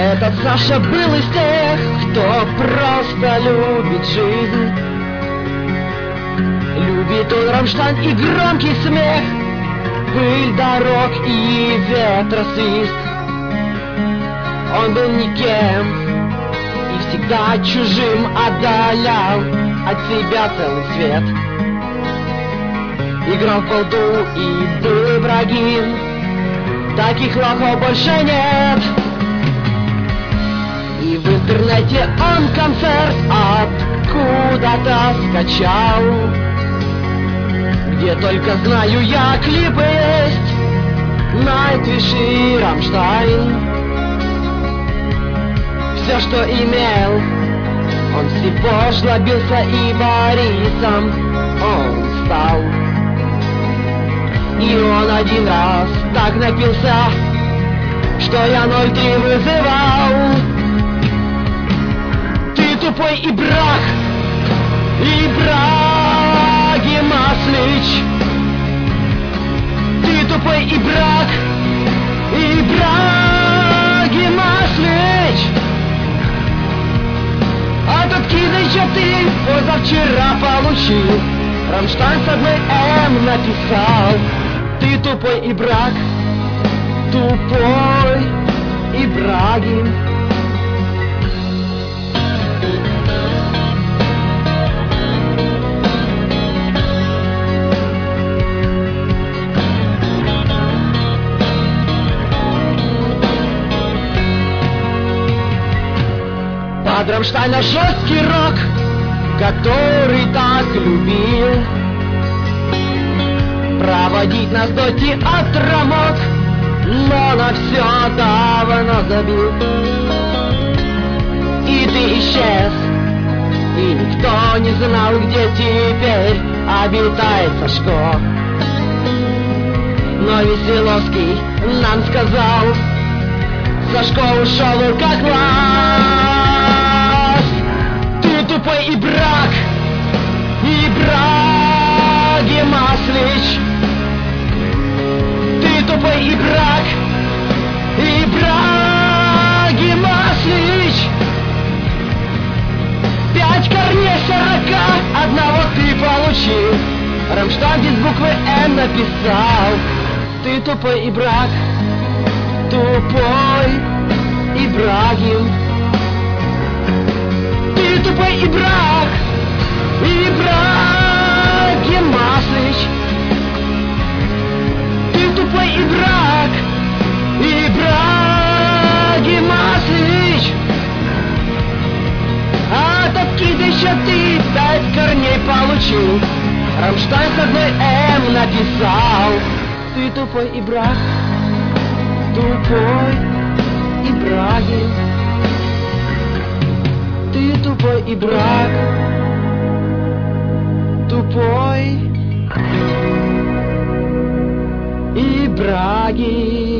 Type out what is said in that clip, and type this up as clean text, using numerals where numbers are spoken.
Этот Саша был из тех, кто просто любит жизнь. Любит он Рамштайн и громкий смех, пыль дорог и ветросвист. Он был никем и всегда чужим отдалял от себя целый свет. Играл в балду и был Ибрагим, таких лохов больше нет. И в интернете он концерт откуда-то скачал, где только знаю я клипы есть, Найтвиш и Рамштайн. Все, что имел, он всего жлобился, и Борисом он стал. И он один раз так напился, что я 0-3 вызывал. Ты тупой Ибрах, Ибрагим Аслич. Ты тупой Ибрах, Ибрагим Аслич. А тот Кидыча ты позавчера получил, Рамштайн с одной М написал. Ты тупой Ибрак, тупой Ибрагим. Под Рамштайна жесткий рок, который так любил проводить нас до театра мог, но на все давно забил. И ты исчез, и никто не знал, где теперь обитает Сашко. Но Веселовский нам сказал, Сашко ушел как лаз. Ты тупой Ибрак, Ибрагим Аслич. Ты тупой Ибрак, Ибрагим Аслич. 5 корней 40, одного ты получил. Рамштайн без буквы М написал. Ты тупой Ибрак, тупой Ибрагим. Ты тупой Ибрак, Ибрагим Аслич. Ты тупой Ибрак, Ибрагим Аслич. А от Кидыча ты 5 корней получил. Рамштайн с одной М написал. Ты тупой Ибрак, тупой Ибрагим. Ты тупой Ибрак, тупой Ибрагим.